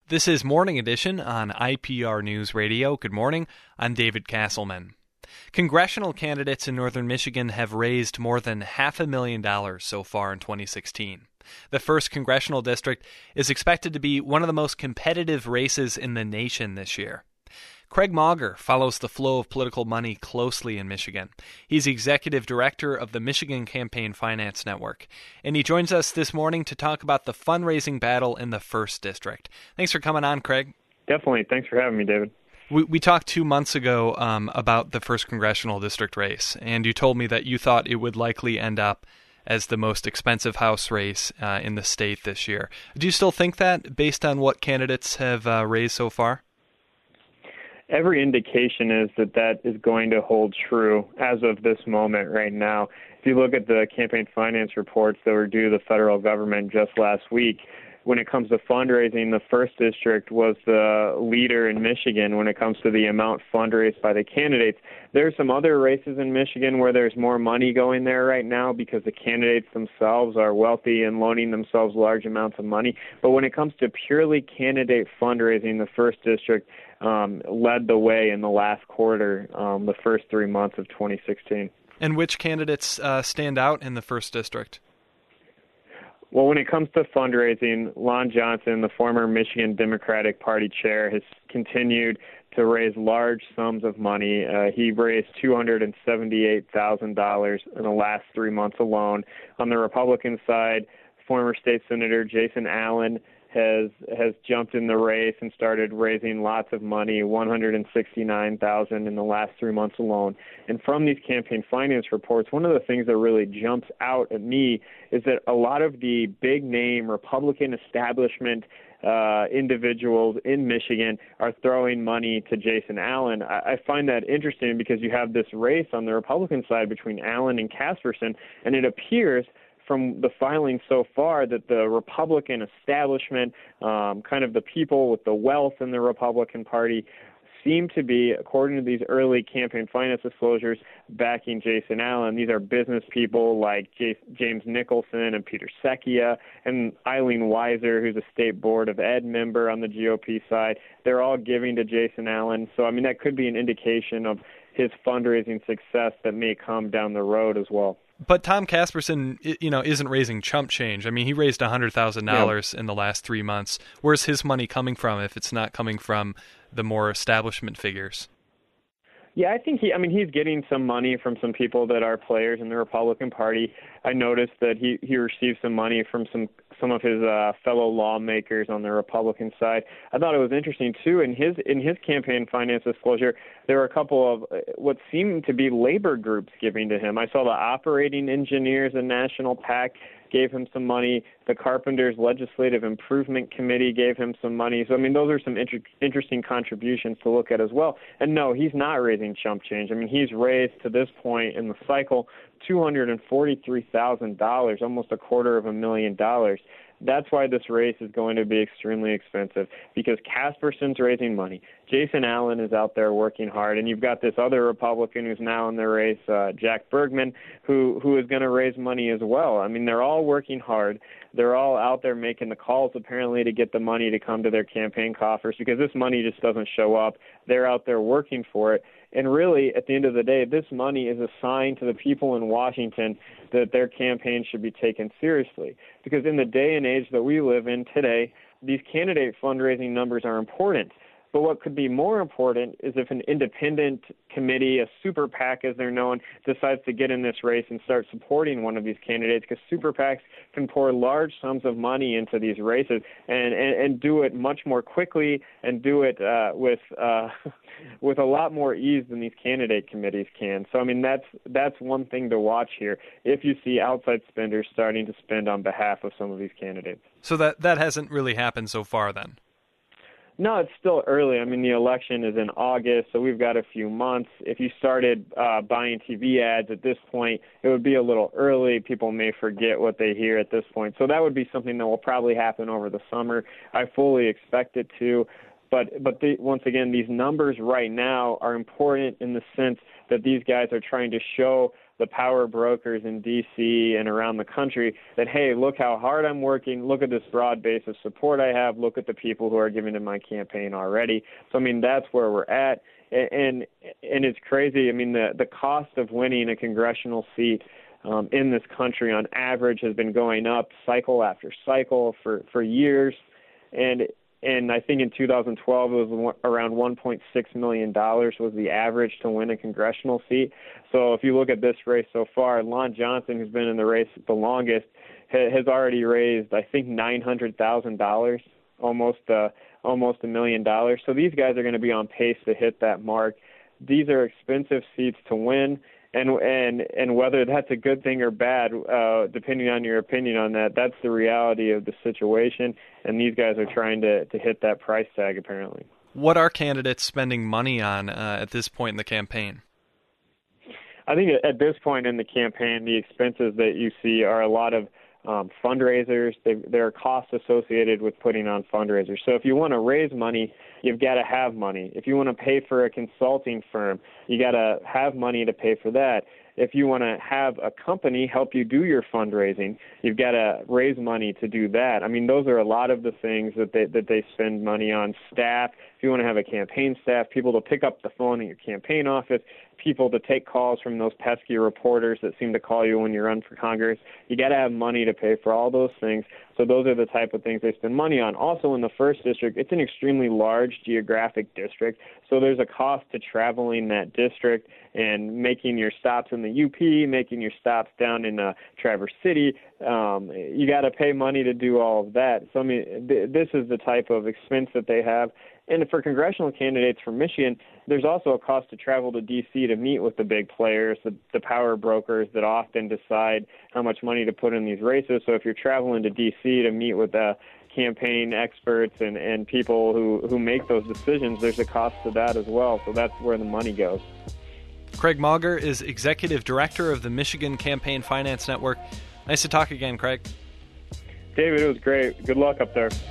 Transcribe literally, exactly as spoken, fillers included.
This is Morning Edition on I P R News Radio. Good morning. I'm David Castleman. Congressional candidates in northern Michigan have raised more than half a million dollars so far in twenty sixteen. The first congressional district is expected to be one of the most competitive races in the nation this year. Craig Mauger follows the flow of political money closely in Michigan. He's executive director of the Michigan Campaign Finance Network, and he joins us this morning to talk about the fundraising battle in the first district. Thanks for coming on, Craig. Definitely. Thanks for having me, David. We, we talked two months ago um, about the first congressional district race, and you told me that you thought it would likely end up as the most expensive House race uh, in the state this year. Do you still think that, based on what candidates have uh, raised so far? Every indication is that that is going to hold true as of this moment right now. If you look at the campaign finance reports that were due the federal government just last week, when it comes to fundraising, the first district was the leader in Michigan when it comes to the amount fundraised by the candidates. There are some other races in Michigan where there's more money going there right now because the candidates themselves are wealthy and loaning themselves large amounts of money. But when it comes to purely candidate fundraising, the first district um, led the way in the last quarter, um, the first three months of twenty sixteen. And which candidates uh, stand out in the first district? Well, when it comes to fundraising, Lon Johnson, the former Michigan Democratic Party chair, has continued to raise large sums of money. Uh, he raised two hundred seventy-eight thousand dollars in the last three months alone. On the Republican side, former state senator Jason Allen has has jumped in the race and started raising lots of money, one hundred sixty-nine thousand dollars in the last three months alone. And from these campaign finance reports, one of the things that really jumps out at me is that a lot of the big-name Republican establishment uh, individuals in Michigan are throwing money to Jason Allen. I, I find that interesting because you have this race on the Republican side between Allen and Casperson, and it appears from the filing so far that the Republican establishment, um, kind of the people with the wealth in the Republican Party, seem to be, according to these early campaign finance disclosures, backing Jason Allen. These are business people like J- James Nicholson and Peter Secchia and Eileen Weiser, who's a state board of ed member on the G O P side. They're all giving to Jason Allen. So, I mean, that could be an indication of his fundraising success that may come down the road as well. But Tom Casperson, you know, isn't raising chump change. I mean, he raised one hundred thousand dollars yeah. in the last three months. Where's his money coming from if it's not coming from the more establishment figures? Yeah, I think he, I mean, he's getting some money from some people that are players in the Republican Party. I noticed that he, he received some money from some, some of his uh, fellow lawmakers on the Republican side. I thought it was interesting, too, in his, in his campaign finance disclosure, there were a couple of what seemed to be labor groups giving to him. I saw the Operating Engineers and National PAC gave him some money. The Carpenters Legislative Improvement Committee gave him some money. So, I mean, those are some inter- interesting contributions to look at as well. And no, he's not raising chump change. I mean, he's raised to this point in the cycle two hundred forty-three thousand dollars, almost a quarter of a million dollars. That's why this race is going to be extremely expensive, because Casperson's raising money. Jason Allen is out there working hard, and you've got this other Republican who's now in the race, uh, Jack Bergman, who who is going to raise money as well. I mean, they're all working hard. They're all out there making the calls, apparently, to get the money to come to their campaign coffers, because this money just doesn't show up. They're out there working for it. And really, at the end of the day, this money is a sign to the people in Washington that their campaign should be taken seriously. Because in the day and age that we live in today, these candidate fundraising numbers are important. But what could be more important is if an independent committee, a super PAC as they're known, decides to get in this race and start supporting one of these candidates, because super PACs can pour large sums of money into these races and, and, and do it much more quickly and do it uh, with uh, with a lot more ease than these candidate committees can. So, I mean, that's that's one thing to watch here if you see outside spenders starting to spend on behalf of some of these candidates. So that, that hasn't really happened so far then? No, it's still early. I mean, the election is in August, so we've got a few months. If you started uh, buying T V ads at this point, it would be a little early. People may forget what they hear at this point. So that would be something that will probably happen over the summer. I fully expect it to. But but the, once again, these numbers right now are important in the sense that these guys are trying to show the power brokers in D C and around the country that, hey, look how hard I'm working. Look at this broad base of support I have. Look at the people who are giving to my campaign already. So, I mean, that's where we're at. And and it's crazy. I mean, the, the cost of winning a congressional seat um, in this country on average has been going up cycle after cycle for, for years. And and I think in two thousand twelve, it was around one point six million dollars was the average to win a congressional seat. So if you look at this race so far, Lon Johnson, who's been in the race the longest, has already raised, I think, nine hundred thousand dollars, almost uh, almost a million dollars. So these guys are going to be on pace to hit that mark. These are expensive seats to win. And and and whether that's a good thing or bad, uh, depending on your opinion on that, that's the reality of the situation. And these guys are trying to, to hit that price tag, apparently. What are candidates spending money on uh, at this point in the campaign? I think at this point in the campaign, the expenses that you see are a lot of um, fundraisers. They, there are costs associated with putting on fundraisers. So if you want to raise money, you've got to have money. If you want to pay for a consulting firm, you got to have money to pay for that. If you want to have a company help you do your fundraising, you've got to raise money to do that. I mean, those are a lot of the things that they that they spend money on. Staff, if you want to have a campaign staff, people to pick up the phone at your campaign office, people to take calls from those pesky reporters that seem to call you when you run for Congress. You got to have money to pay for all those things. So those are the type of things they spend money on. Also, in the first district, it's an extremely large geographic district, so there's a cost to traveling that district and making your stops in the U P, making your stops down in uh, Traverse City. Um, you got to pay money to do all of that. So I mean, th- this is the type of expense that they have. And for congressional candidates from Michigan, there's also a cost to travel to D C to meet with the big players, the, the power brokers that often decide how much money to put in these races. So if you're traveling to D C to meet with uh, campaign experts and, and people who, who make those decisions, there's a cost to that as well. So that's where the money goes. Craig Mauger is Executive Director of the Michigan Campaign Finance Network. Nice to talk again, Craig. David, it was great. Good luck up there.